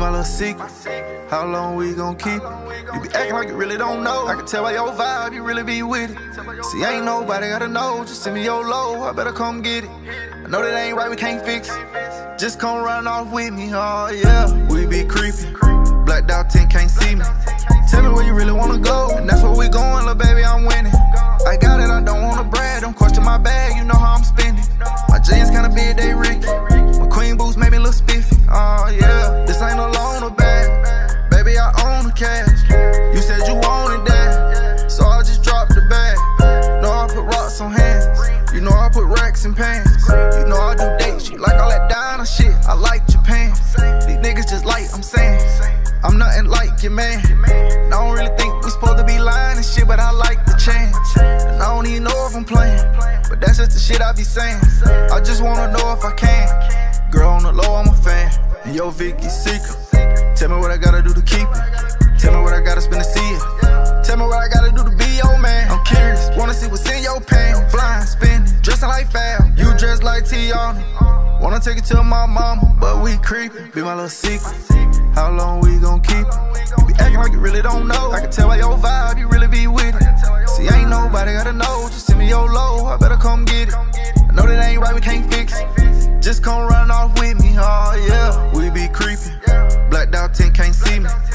my little secret. How long we gon' keep it? You be acting like you really don't know. I can tell by your vibe, you really be with it. See, ain't nobody gotta know. Just send me your low, I better come get it. I know that ain't right, we can't fix it. Just come run off with me, oh yeah. We be creepin'. Blacked out 10 can't see me. Tell me where you really wanna go, and that's where we going, little baby, I'm winning. I got it, I don't wanna brag, don't question my bag, you know how I'm spending. My jeans kinda big, they Ricky. My queen boots made me look spiffy, oh yeah. This ain't a loan or bag, baby, I own the cash. You said you wanted that, so I just dropped the bag. Know I put rocks on hands, you know I put racks in pants. You know I do dates, you like all that Donna shit, I like Japan. These niggas just like, I'm saying, I'm nothing like your man. I don't really think we supposed to be lying and shit, but I like the chance. And I don't even know if I'm playing, but that's just the shit I be saying. I just wanna know if I can. Girl, on the low, I'm a fan. And yo, Vicky secret. Tell me what I gotta do to keep it. Tell me what I gotta spend to see it. Tell me what I gotta do to be your man. I'm curious, wanna see what's in your pants. I'm flying, spinning, dressing like Fab. You dress like Tiana. Wanna take it to my mama, but we creepin'. Be my little secret. How long we gon' keep it? You be acting like you really don't know. I can tell by your vibe, you really be with it. See, ain't nobody gotta know. Just send me your low, I better come get it. I know that ain't right, we can't fix it. Just come run off with me, oh yeah. We be creepin'. Blacked out 10 can't see me.